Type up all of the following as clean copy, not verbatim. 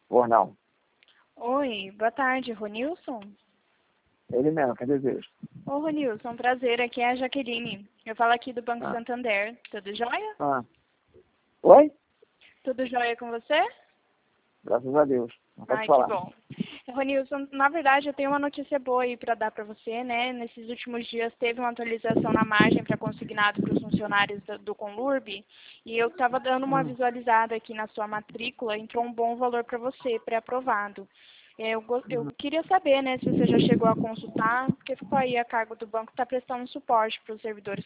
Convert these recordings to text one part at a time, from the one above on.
Ou não? Oi, boa tarde, Ronilson. Ele mesmo, quer dizer. Ô, Ronilson, prazer, aqui é a Jaqueline. Eu falo aqui do Banco Ah, Santander. Tudo jóia? ah. Oi? Tudo jóia com você? Graças a Deus. Não pode Ai, que falar. bom. Ronilson, na verdade, eu tenho uma notícia boa aí para dar para você, né? Nesses últimos dias teve uma atualização na margem para consignado para os funcionários do Conlurb e eu estava dando uma visualizada aqui na sua matrícula, entrou um bom valor para você, pré-aprovado. Eu queria saber, né, se você já chegou a consultar, porque ficou aí a cargo do banco, está prestando suporte para os servidores.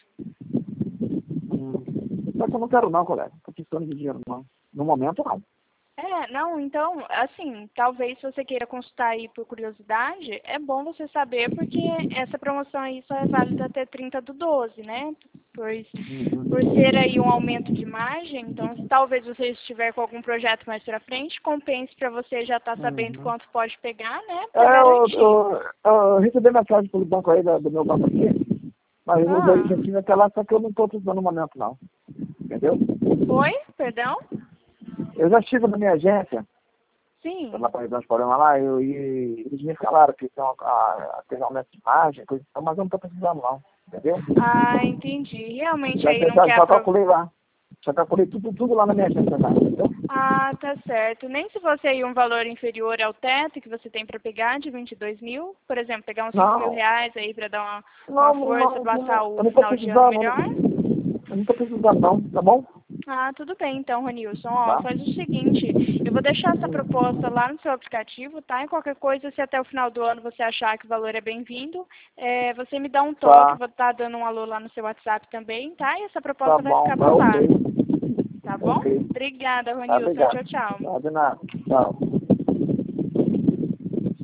Só que eu não quero não, colega. Não tô precisando de dinheiro, não. No momento, não. Não, então, assim, talvez se você queira consultar aí por curiosidade, é bom você saber, porque essa promoção aí só é válida até 30/12, né? Por ser aí um aumento de margem, então talvez você estiver com algum projeto mais pra frente, compense para você já estar sabendo Uhum. quanto pode pegar, né? Pra garantir. Eu recebi mensagem pelo banco aí, do meu banco aqui, mas eu já tive até lá, só que eu não estou precisando no momento, não. Entendeu? Oi? Perdão? Eu já estive na minha agência, Sim. lá para os problemas lá, e eles me falaram que tem aumento de margem, coisa, mas eu não estou precisando, não. Entendeu? Ah, entendi. Realmente aí não quer Já calculei lá. Já calculei tudo lá na minha agência, tá? Entendeu? Ah, tá certo. Nem se você ir um valor inferior ao teto que você tem para pegar de 22 mil, por exemplo, pegar uns 5 mil Não, reais aí para dar uma não, força, passar o eu não estou final de ano precisando, melhor? eu não estou precisando, não, tá bom? Ah, tudo bem então, Ronilson. Ó, Tá? faz o seguinte, eu vou deixar essa proposta lá no seu aplicativo, tá? E qualquer coisa, se até o final do ano você achar que o valor é bem-vindo, você me dá um toque, Tá, vou estar dando um alô lá no seu WhatsApp também, tá? E essa tá proposta vai bom, ficar tá por lá, ok. tá bom? Ok. Obrigada, Tá, Ronilson. obrigado. Tchau, tchau. Tá, de nada. Tchau.